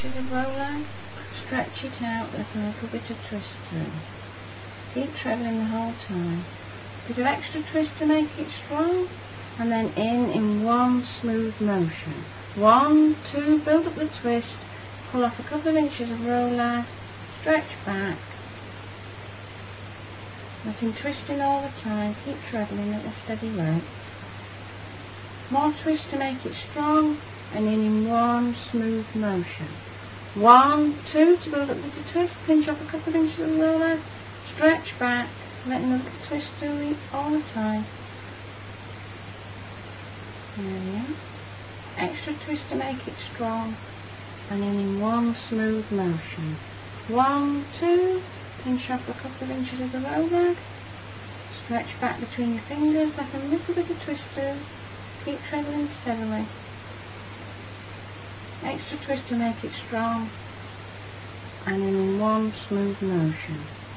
To the roller, stretch it out with a little bit of twist through. Keep treadling the whole time. Bit of extra twist to make it strong, and then in one smooth motion. 1, 2, build up the twist, pull off a couple of inches of roller, stretch back, nothing twisting all the time, keep treadling at a steady rate. More twist to make it strong, and in one smooth motion. 1, 2 to build up with the twist, pinch off a couple of inches of roller, stretch back, letting the little twist do it all the time. There we are. Extra twist to make it strong, and in one smooth motion. 1, 2, pinch off a couple of inches of the roller, stretch back between your fingers, let a little bit of twist do, keep treadling steadily. Extra twist to make it strong, and in one smooth motion.